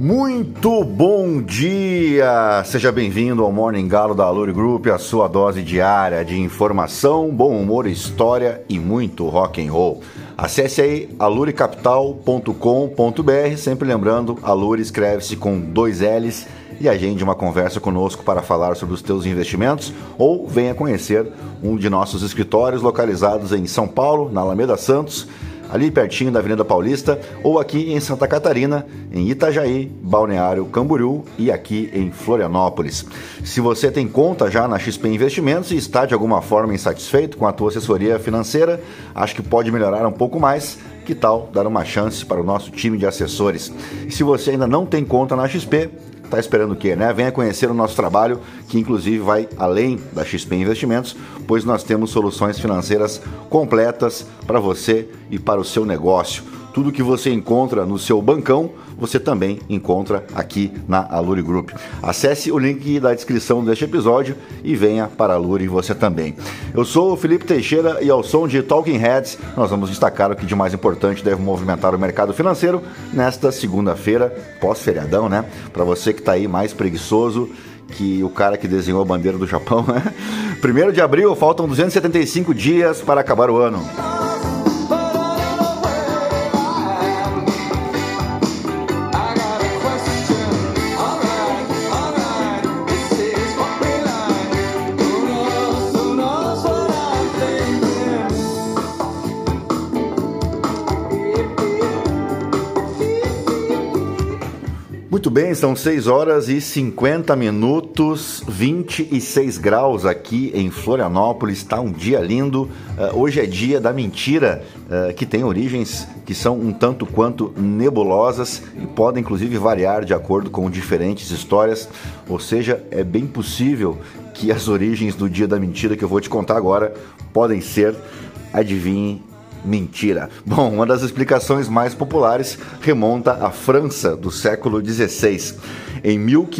Muito bom dia! Seja bem-vindo ao Morning Galo da Aluri Group, a sua dose diária de informação, bom humor, história e muito rock and roll. Acesse aí aluricapital.com.br, sempre lembrando, Aluri escreve-se com 2 L's, e agende uma conversa conosco para falar sobre os teus investimentos ou venha conhecer um de nossos escritórios localizados em São Paulo, na Alameda Santos, ali pertinho da Avenida Paulista, ou aqui em Santa Catarina, em Itajaí, Balneário Camboriú e aqui em Florianópolis. Se você tem conta já na XP Investimentos e está de alguma forma insatisfeito com a tua assessoria financeira, acho que pode melhorar um pouco mais, que tal dar uma chance para o nosso time de assessores? E se você ainda não tem conta na XP, está esperando o quê, né? Venha conhecer o nosso trabalho, que inclusive vai além da XP Investimentos, pois nós temos soluções financeiras completas para você e para o seu negócio. Tudo que você encontra no seu bancão, você também encontra aqui na Aluri Group. Acesse o link da descrição deste episódio e venha para a Aluri você também. Eu sou o Felipe Teixeira e ao som de Talking Heads, nós vamos destacar o que de mais importante deve movimentar o mercado financeiro nesta segunda-feira, pós-feriadão, né? Para você que está aí mais preguiçoso que o cara que desenhou a bandeira do Japão, né? 1º de abril, faltam 275 dias para acabar o ano. Muito bem, são 6 horas e 50 minutos, 26 graus aqui em Florianópolis, está um dia lindo. Hoje é dia da mentira, que tem origens que são um tanto quanto nebulosas e podem inclusive variar de acordo com diferentes histórias, ou seja, é bem possível que as origens do dia da mentira que eu vou te contar agora podem ser, adivinhe, mentira. Bom, uma das explicações mais populares remonta à França do século XVI. Em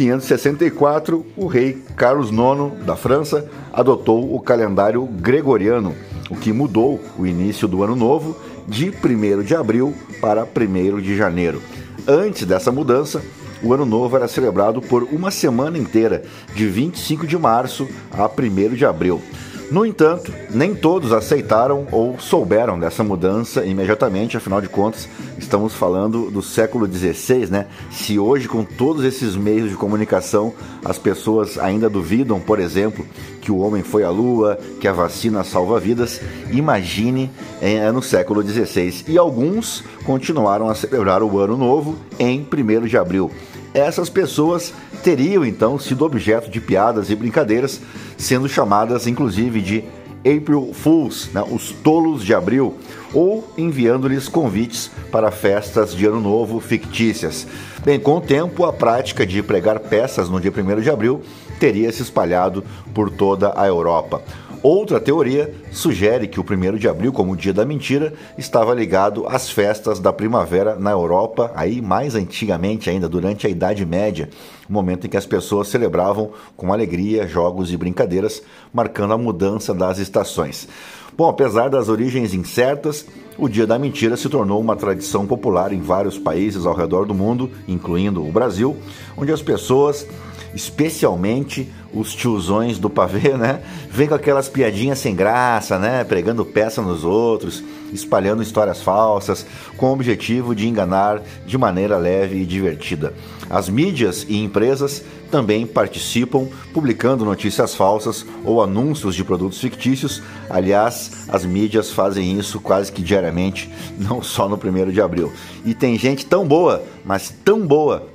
1564, o rei Carlos IX da França adotou o calendário gregoriano, o que mudou o início do ano novo de 1º de abril para 1º de janeiro. Antes dessa mudança, o ano novo era celebrado por uma semana inteira, de 25 de março a 1º de abril. No entanto, nem todos aceitaram ou souberam dessa mudança imediatamente, afinal de contas, estamos falando do século XVI, né? Se hoje, com todos esses meios de comunicação, as pessoas ainda duvidam, por exemplo, que o homem foi à Lua, que a vacina salva vidas, imagine no século XVI. E alguns continuaram a celebrar o Ano Novo em 1º de abril. Essas pessoas teriam então sido objeto de piadas e brincadeiras, sendo chamadas inclusive de April Fools, né, os tolos de abril, ou enviando-lhes convites para festas de ano novo fictícias. Bem, com o tempo, a prática de pregar peças no dia 1º de abril teria se espalhado por toda a Europa. Outra teoria sugere que o 1º de abril, como o dia da mentira, estava ligado às festas da primavera na Europa, aí mais antigamente ainda, durante a Idade Média, momento em que as pessoas celebravam com alegria, jogos e brincadeiras, marcando a mudança das estações. Bom, apesar das origens incertas, o dia da mentira se tornou uma tradição popular em vários países ao redor do mundo, incluindo o Brasil, onde as pessoas, especialmente os tiozões do pavê, né, vêm com aquelas piadinhas sem graça, né, pregando peça nos outros, espalhando histórias falsas, com o objetivo de enganar de maneira leve e divertida. As mídias e empresas também participam, publicando notícias falsas ou anúncios de produtos fictícios. Aliás, as mídias fazem isso quase que diariamente, não só no 1º de abril. E tem gente tão boa, mas tão boa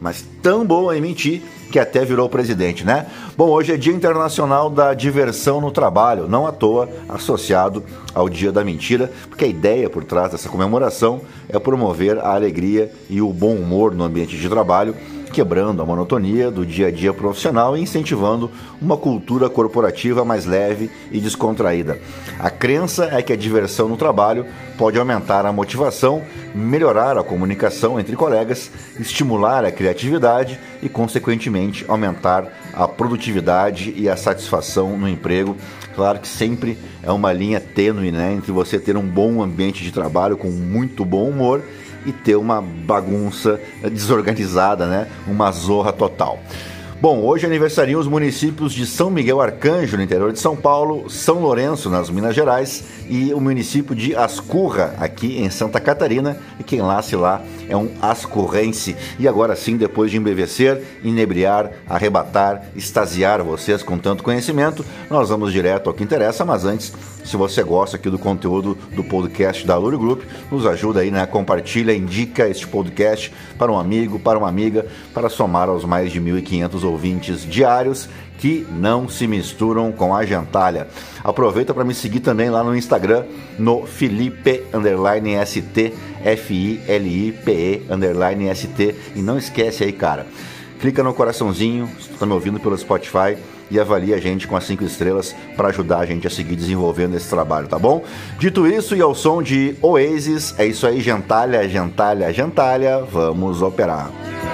em mentir, que até virou presidente, né? Bom, hoje é Dia Internacional da Diversão no Trabalho, não à toa associado ao Dia da Mentira, porque a ideia por trás dessa comemoração é promover a alegria e o bom humor no ambiente de trabalho, quebrando a monotonia do dia a dia profissional e incentivando uma cultura corporativa mais leve e descontraída. A crença é que a diversão no trabalho pode aumentar a motivação, melhorar a comunicação entre colegas, estimular a criatividade e, consequentemente, aumentar a produtividade e a satisfação no emprego. Claro que sempre é uma linha tênue, né, entre você ter um bom ambiente de trabalho com muito bom humor e ter uma bagunça desorganizada, né? Uma zorra total. Bom, hoje aniversariam os municípios de São Miguel Arcanjo, no interior de São Paulo, São Lourenço, nas Minas Gerais, e o município de Ascurra, aqui em Santa Catarina, e quem nasce lá é um ascurrense. E agora sim, depois de embevecer, inebriar, arrebatar, extasiar vocês com tanto conhecimento, nós vamos direto ao que interessa, mas antes, se você gosta aqui do conteúdo do podcast da Aluri Group, nos ajuda aí, né? Compartilha, indica este podcast para um amigo, para uma amiga, para somar aos mais de 1.500 ouvintes diários que não se misturam com a gentalha. Aproveita para me seguir também lá no Instagram, no Filipe_ST, FILIPE_ST. E não esquece aí, cara, clica no coraçãozinho, se tu tá me ouvindo pelo Spotify, e avalie a gente com as 5 estrelas para ajudar a gente a seguir desenvolvendo esse trabalho, tá bom? Dito isso, e ao som de Oasis, é isso aí, gentalha, gentalha, gentalha, vamos operar.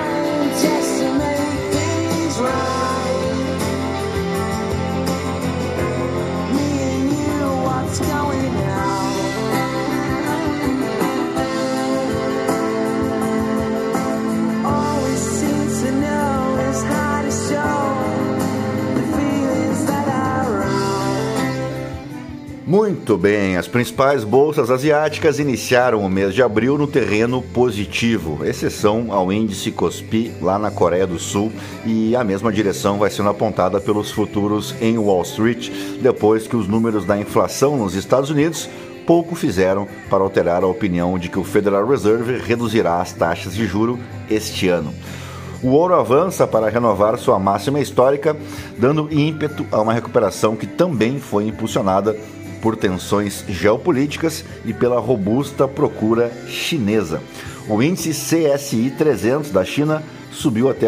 Muito bem, as principais bolsas asiáticas iniciaram o mês de abril no terreno positivo, exceção ao índice Kospi lá na Coreia do Sul, e a mesma direção vai sendo apontada pelos futuros em Wall Street, depois que os números da inflação nos Estados Unidos pouco fizeram para alterar a opinião de que o Federal Reserve reduzirá as taxas de juro este ano. O ouro avança para renovar sua máxima histórica, dando ímpeto a uma recuperação que também foi impulsionada por tensões geopolíticas e pela robusta procura chinesa. O índice CSI 300 da China subiu até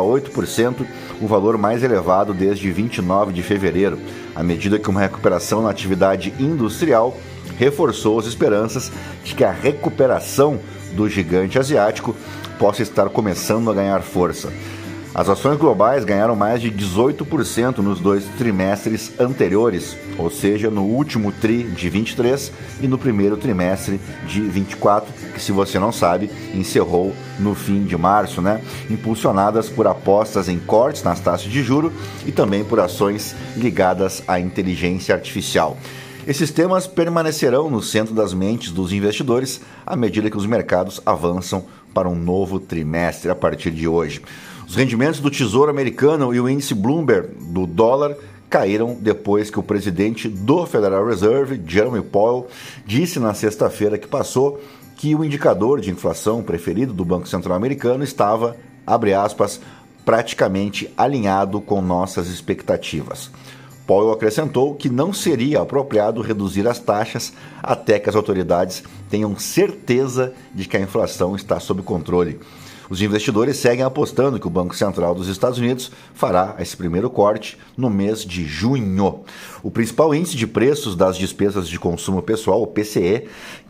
1,8%, o valor mais elevado desde 29 de fevereiro, à medida que uma recuperação na atividade industrial reforçou as esperanças de que a recuperação do gigante asiático possa estar começando a ganhar força. As ações globais ganharam mais de 18% nos 2 trimestres anteriores, ou seja, no último TRI de 23 e no primeiro trimestre de 24, que, se você não sabe, encerrou no fim de março, né? Impulsionadas por apostas em cortes nas taxas de juros e também por ações ligadas à inteligência artificial. Esses temas permanecerão no centro das mentes dos investidores à medida que os mercados avançam para um novo trimestre a partir de hoje. Os rendimentos do Tesouro Americano e o índice Bloomberg do dólar caíram depois que o presidente do Federal Reserve, Jerome Powell, disse na sexta-feira que passou que o indicador de inflação preferido do Banco Central Americano estava, abre aspas, praticamente alinhado com nossas expectativas. Powell acrescentou que não seria apropriado reduzir as taxas até que as autoridades tenham certeza de que a inflação está sob controle. Os investidores seguem apostando que o Banco Central dos Estados Unidos fará esse primeiro corte no mês de junho. O principal índice de preços das despesas de consumo pessoal, o PCE,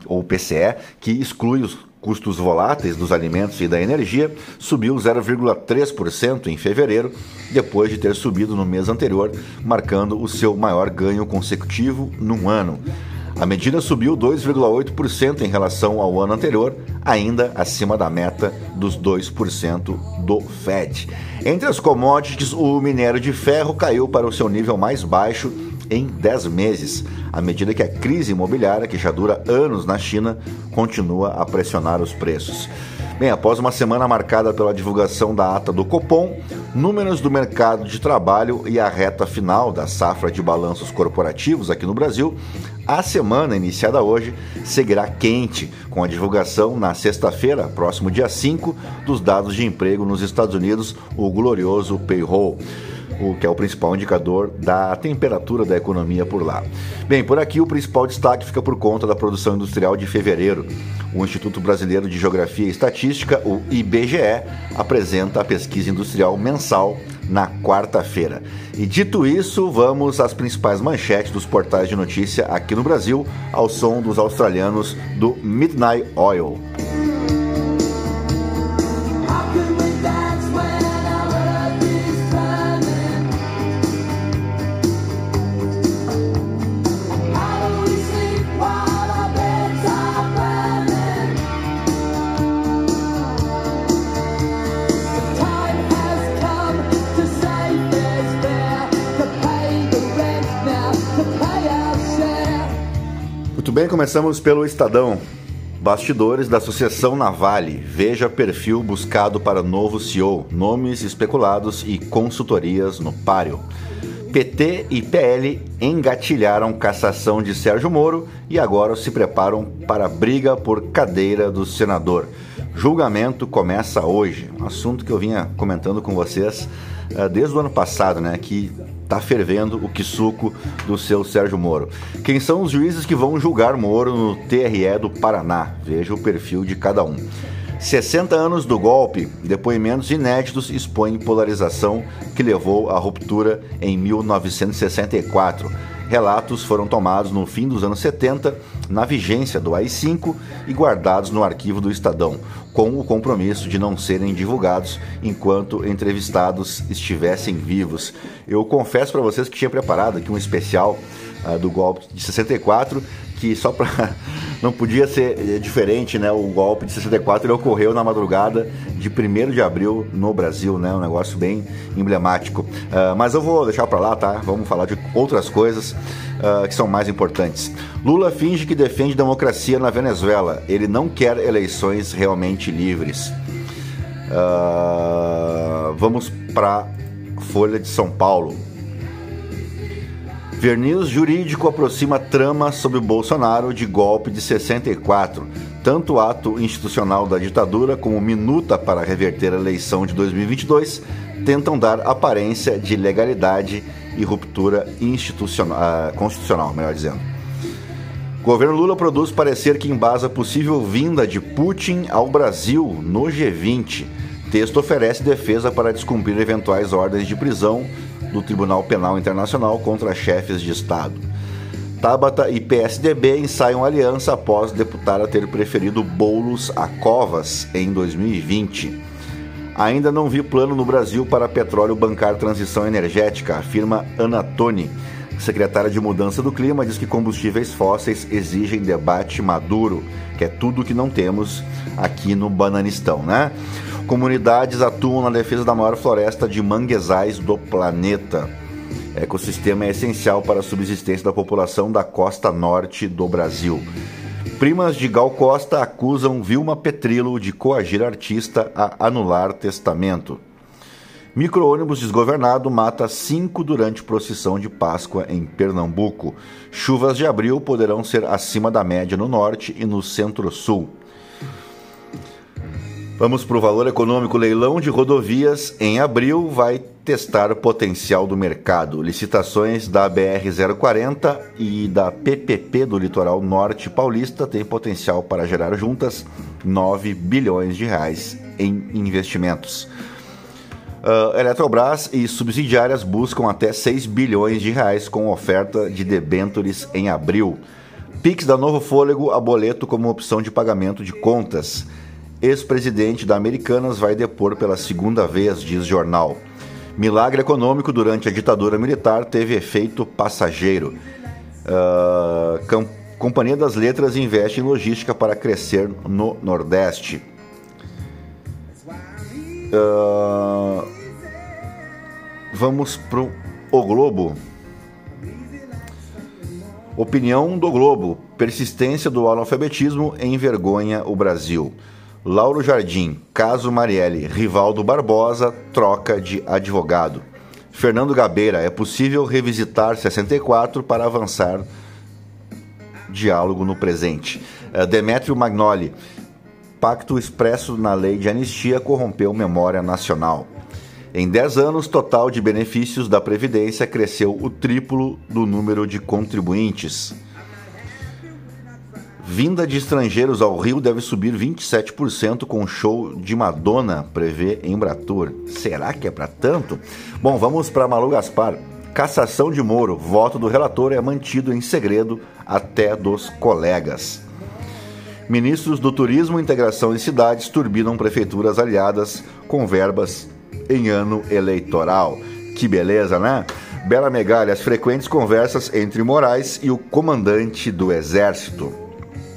que exclui os custos voláteis dos alimentos e da energia, subiu 0,3% em fevereiro, depois de ter subido no mês anterior, marcando o seu maior ganho consecutivo num ano. A medida subiu 2,8% em relação ao ano anterior, ainda acima da meta dos 2% do Fed. Entre as commodities, o minério de ferro caiu para o seu nível mais baixo em 10 meses, à medida que a crise imobiliária, que já dura anos na China, continua a pressionar os preços. Bem, após uma semana marcada pela divulgação da ata do Copom, números do mercado de trabalho e a reta final da safra de balanços corporativos aqui no Brasil, a semana iniciada hoje seguirá quente, com a divulgação na sexta-feira, próximo dia 5, dos dados de emprego nos Estados Unidos, o glorioso payroll, o que é o principal indicador da temperatura da economia por lá. Bem, por aqui o principal destaque fica por conta da produção industrial de fevereiro. O Instituto Brasileiro de Geografia e Estatística, o IBGE, apresenta a pesquisa industrial mensal na quarta-feira. E dito isso, vamos às principais manchetes dos portais de notícia aqui no Brasil, ao som dos australianos do Midnight Oil. bem, começamos pelo Estadão. Bastidores da sucessão na Vale. Veja perfil buscado para novo CEO. Nomes especulados e consultorias no páreo. PT e PL engatilharam cassação de Sérgio Moro e agora se preparam para a briga por cadeira do senador. Julgamento começa hoje. Um assunto que eu vinha comentando com vocês desde o ano passado, né? Que está fervendo o quissuco do seu Sérgio Moro. Quem são os juízes que vão julgar Moro no TRE do Paraná? Veja o perfil de cada um. 60 anos do golpe, depoimentos inéditos expõem polarização que levou à ruptura em 1964. Relatos foram tomados no fim dos anos 70, na vigência do AI-5 e guardados no arquivo do Estadão, com o compromisso de não serem divulgados enquanto entrevistados estivessem vivos. Eu confesso para vocês que tinha preparado aqui um especial do golpe de 64, que só para não podia ser diferente, né? O golpe de 64 ele ocorreu na madrugada de 1º de abril no Brasil, né? Um negócio bem emblemático. Mas eu vou deixar para lá, tá? Vamos falar de outras coisas que são mais importantes. Lula finge que defende democracia na Venezuela. Ele não quer eleições realmente livres. Vamos para Folha de São Paulo. Verniz jurídico aproxima trama sobre Bolsonaro de golpe de 64. Tanto o ato institucional da ditadura como minuta para reverter a eleição de 2022 tentam dar aparência de legalidade e ruptura constitucional, melhor dizendo. Governo Lula produz parecer que embasa possível vinda de Putin ao Brasil no G20. Texto oferece defesa para descumprir eventuais ordens de prisão do Tribunal Penal Internacional contra chefes de Estado. Tabata e PSDB ensaiam aliança após deputada ter preferido Boulos a Covas em 2020. Ainda não vi plano no Brasil para petróleo bancar transição energética, afirma Ana Toni. Secretária de Mudança do Clima diz que combustíveis fósseis exigem debate maduro, que é tudo que não temos aqui no Bananistão, né? Comunidades atuam na defesa da maior floresta de manguezais do planeta. O ecossistema é essencial para a subsistência da população da costa norte do Brasil. Primas de Gal Costa acusam Vilma Petrillo de coagir artista a anular testamento. Micro-ônibus desgovernado mata 5 durante procissão de Páscoa em Pernambuco. Chuvas de abril poderão ser acima da média no norte e no centro-sul. Vamos para o valor econômico. Leilão de rodovias em abril vai testar o potencial do mercado. Licitações da BR-040 e da PPP do Litoral Norte Paulista têm potencial para gerar juntas 9 bilhões de reais em investimentos. Eletrobras e subsidiárias buscam até 6 bilhões de reais com oferta de debêntures em abril. Pix da Novo Fôlego a boleto como opção de pagamento de contas. Ex-presidente da Americanas vai depor pela segunda vez, diz jornal. Milagre econômico durante a ditadura militar teve efeito passageiro. Companhia das Letras investe em logística para crescer no Nordeste. Vamos pro O Globo. Opinião do Globo. Persistência do analfabetismo envergonha o Brasil. Lauro Jardim, caso Marielle, Rivaldo Barbosa, troca de advogado. Fernando Gabeira, é possível revisitar 64 para avançar diálogo no presente. Demétrio Magnoli, pacto expresso na lei de anistia corrompeu memória nacional. Em 10 anos, total de benefícios da Previdência cresceu o triplo do número de contribuintes. Vinda de estrangeiros ao Rio deve subir 27% com show de Madonna, prevê Embratur. Será que é para tanto? Bom, vamos para Malu Gaspar. Cassação de Moro. Voto do relator é mantido em segredo até dos colegas. Ministros do Turismo e Integração em Cidades turbinam prefeituras aliadas com verbas em ano eleitoral. Que beleza, né? Bela Megalha, as frequentes conversas entre Moraes e o comandante do Exército.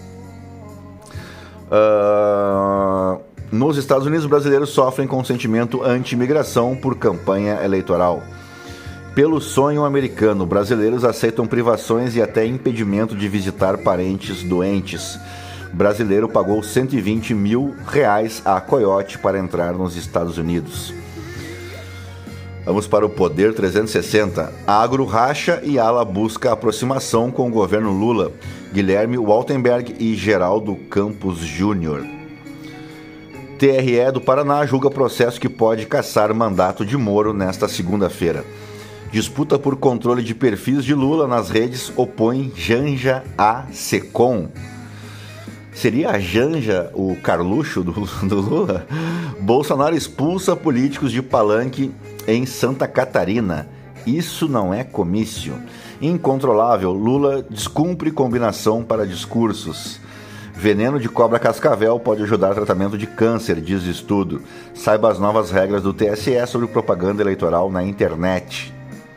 Nos Estados Unidos, brasileiros sofrem com sentimento anti-imigração por campanha eleitoral. Pelo sonho americano, brasileiros aceitam privações e até impedimento de visitar parentes doentes. Brasileiro pagou R$120 mil a Coyote para entrar nos Estados Unidos. Vamos para o Poder 360. Agro racha e ala busca aproximação com o governo Lula. Guilherme Waltenberg e Geraldo Campos Júnior. TRE do Paraná julga processo que pode cassar mandato de Moro nesta segunda-feira. Disputa por controle de perfis de Lula nas redes opõe Janja a Secom. Seria a Janja o Carluxo do Lula? Bolsonaro expulsa políticos de palanque em Santa Catarina. Isso não é comício. Incontrolável, Lula descumpre combinação para discursos. Veneno de cobra cascavel pode ajudar no tratamento de câncer, diz estudo. Saiba as novas regras do TSE sobre propaganda eleitoral na internet.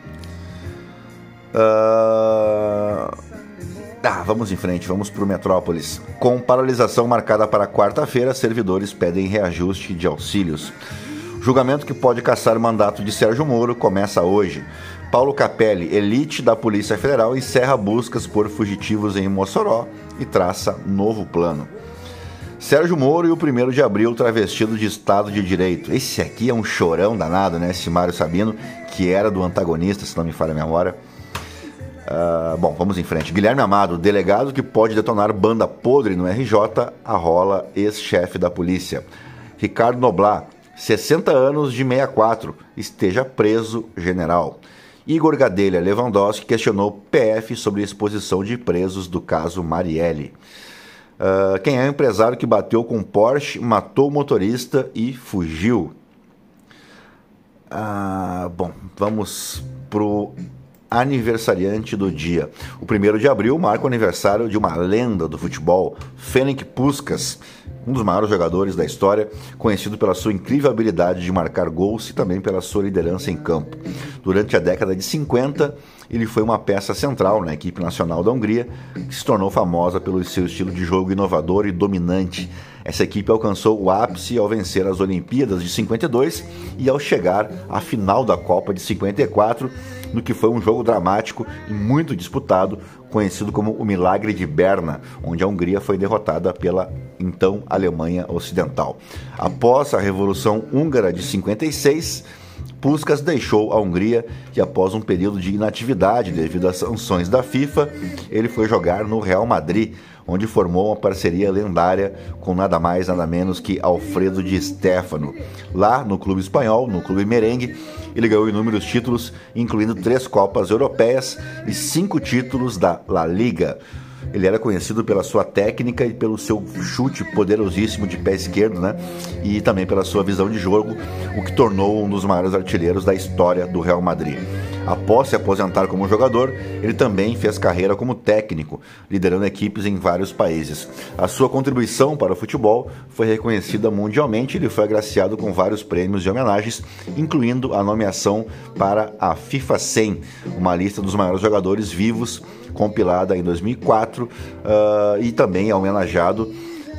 Vamos em frente, vamos para o Metrópolis. Com paralisação marcada para quarta-feira, servidores pedem reajuste de auxílios. Julgamento que pode cassar mandato de Sérgio Moro começa hoje. Paulo Capelli, elite da Polícia Federal, encerra buscas por fugitivos em Mossoró e traça novo plano. Sérgio Moro e o 1º de abril travestido de Estado de Direito. Esse aqui é um chorão danado, né? Esse Mário Sabino, que era do antagonista, se não me falha a memória. Bom, vamos em frente. Guilherme Amado, delegado que pode detonar banda podre no RJ, arrola ex-chefe da polícia. Ricardo Noblat, 60 anos de 64, esteja preso, general. Igor Gadelha Lewandowski questionou PF sobre a exposição de presos do caso Marielle. Quem é o empresário que bateu com Porsche, matou o motorista e fugiu? Bom, vamos pro aniversariante do dia. O 1º de abril marca o aniversário de uma lenda do futebol, Ferenc Puskás, um dos maiores jogadores da história, conhecido pela sua incrível habilidade de marcar gols e também pela sua liderança em campo. Durante a década de 50, ele foi uma peça central na equipe nacional da Hungria, que se tornou famosa pelo seu estilo de jogo inovador e dominante. Essa equipe alcançou o ápice ao vencer as Olimpíadas de 52 e ao chegar à final da Copa de 54, no que foi um jogo dramático e muito disputado, conhecido como o Milagre de Berna, onde a Hungria foi derrotada pela então Alemanha Ocidental. Após a Revolução Húngara de 56, Puskás deixou a Hungria e, após um período de inatividade devido às sanções da FIFA, ele foi jogar no Real Madrid, onde formou uma parceria lendária com nada mais nada menos que Alfredo Di Stéfano. Lá no clube espanhol, no clube merengue, ele ganhou inúmeros títulos, incluindo 3 Copas Europeias e 5 títulos da La Liga. Ele era conhecido pela sua técnica e pelo seu chute poderosíssimo de pé esquerdo, né? E também pela sua visão de jogo, o que tornou um dos maiores artilheiros da história do Real Madrid. Após se aposentar como jogador, ele também fez carreira como técnico, liderando equipes em vários países. A sua contribuição para o futebol foi reconhecida mundialmente e ele foi agraciado com vários prêmios e homenagens, incluindo a nomeação para a FIFA 100, uma lista dos maiores jogadores vivos, compilada em 2004, e também é homenageado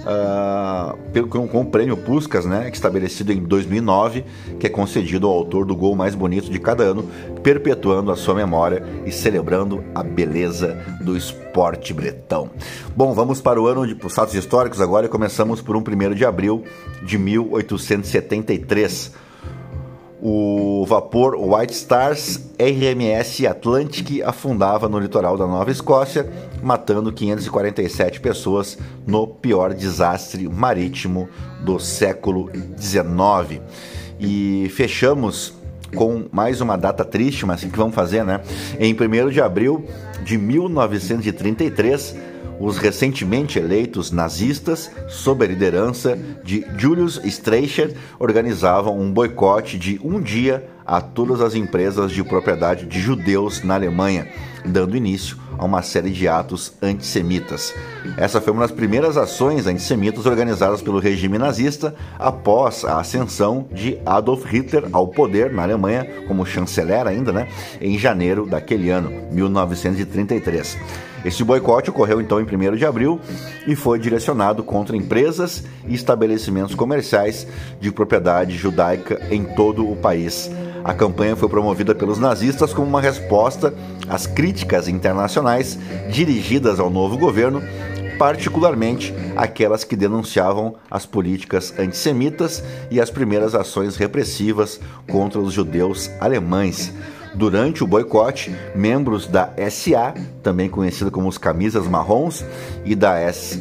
com o prêmio Puskás, né, estabelecido em 2009, que é concedido ao autor do gol mais bonito de cada ano, perpetuando a sua memória e celebrando a beleza do esporte bretão. Bom, vamos para o ano de fatos históricos agora e começamos por um 1º de abril de 1873. O vapor White Stars RMS Atlantic afundava no litoral da Nova Escócia, matando 547 pessoas no pior desastre marítimo do século XIX. E fechamos com mais uma data triste, mas o que vamos fazer, né? Em 1º de abril de 1933, os recentemente eleitos nazistas, sob a liderança de Julius Streicher, organizavam um boicote de um dia a todas as empresas de propriedade de judeus na Alemanha, dando início a uma série de atos antissemitas. Essa foi uma das primeiras ações antissemitas organizadas pelo regime nazista após a ascensão de Adolf Hitler ao poder na Alemanha, como chanceler ainda, né, em janeiro daquele ano, 1933. Esse boicote ocorreu então em 1º de abril e foi direcionado contra empresas e estabelecimentos comerciais de propriedade judaica em todo o país. A campanha foi promovida pelos nazistas como uma resposta às críticas internacionais dirigidas ao novo governo, particularmente aquelas que denunciavam as políticas antissemitas e as primeiras ações repressivas contra os judeus alemães. Durante o boicote, membros da SA, também conhecida como os camisas marrons, e da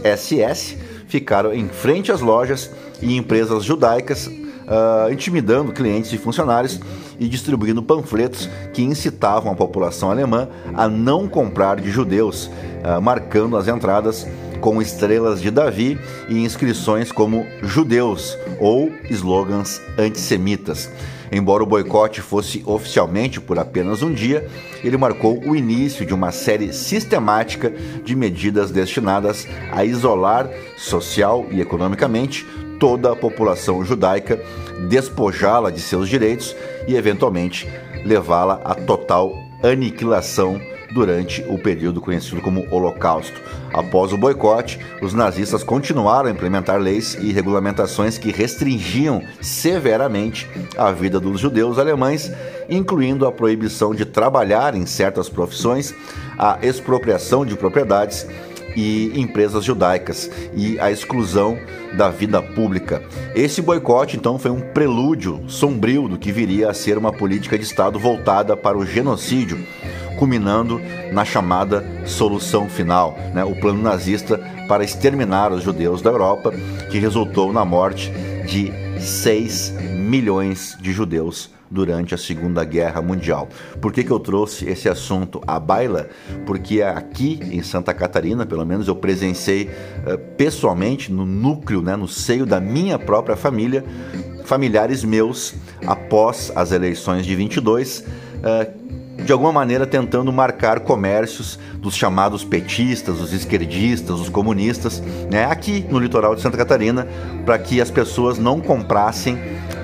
SS ficaram em frente às lojas e empresas judaicas, intimidando clientes e funcionários e distribuindo panfletos que incitavam a população alemã a não comprar de judeus, marcando as entradas com estrelas de Davi e inscrições como judeus ou slogans antissemitas. Embora o boicote fosse oficialmente por apenas um dia, ele marcou o início de uma série sistemática de medidas destinadas a isolar social e economicamente toda a população judaica, despojá-la de seus direitos e, eventualmente, levá-la à total aniquilação durante o período conhecido como Holocausto. Após o boicote, os nazistas continuaram a implementar leis e regulamentações que restringiam severamente a vida dos judeus alemães, incluindo a proibição de trabalhar em certas profissões, a expropriação de propriedades e empresas judaicas e a exclusão da vida pública. Esse boicote, então, foi um prelúdio sombrio do que viria a ser uma política de Estado voltada para o genocídio, culminando na chamada solução final, o plano nazista para exterminar os judeus da Europa, que resultou na morte de 6 milhões de judeus durante a Segunda Guerra Mundial. Por que eu trouxe esse assunto à baila? Porque aqui em Santa Catarina, pelo menos, eu presenciei pessoalmente, no núcleo, no seio da minha própria família, familiares meus, após as eleições de 22, de alguma maneira tentando marcar comércios dos chamados petistas, os esquerdistas, os comunistas, aqui no litoral de Santa Catarina, para que as pessoas não comprassem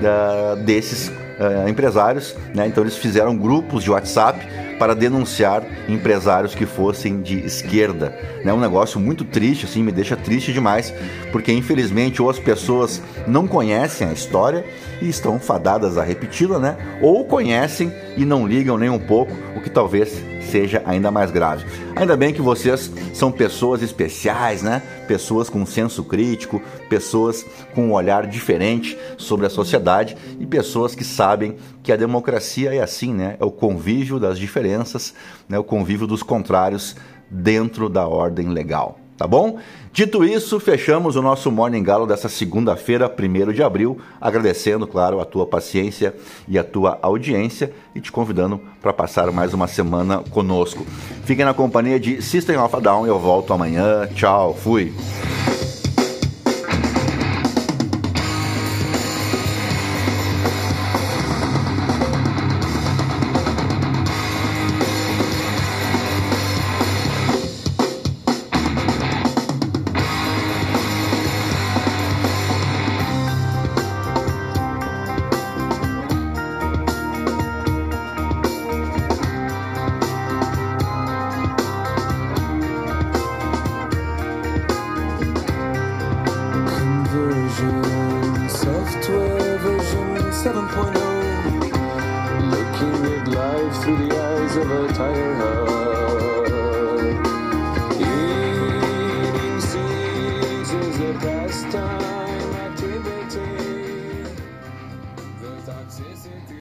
desses empresários, Então eles fizeram grupos de WhatsApp para denunciar empresários que fossem de esquerda, Um negócio muito triste, assim, me deixa triste demais, porque infelizmente ou as pessoas não conhecem a história e estão fadadas a repeti-la, ou conhecem e não ligam nem um pouco, o que talvez seja ainda mais grave. Ainda bem que vocês são pessoas especiais, Pessoas com senso crítico, pessoas com um olhar diferente sobre a sociedade e pessoas que sabem que a democracia é assim, É o convívio das diferenças, O convívio dos contrários dentro da ordem legal. Tá bom? Dito isso, fechamos o nosso Morning Galo dessa segunda-feira, 1º de abril, agradecendo, claro, a tua paciência e a tua audiência e te convidando para passar mais uma semana conosco. Fiquem na companhia de System of a Down, eu volto amanhã. Tchau, fui! Software version 7.0, looking at life through the eyes of a tire hub.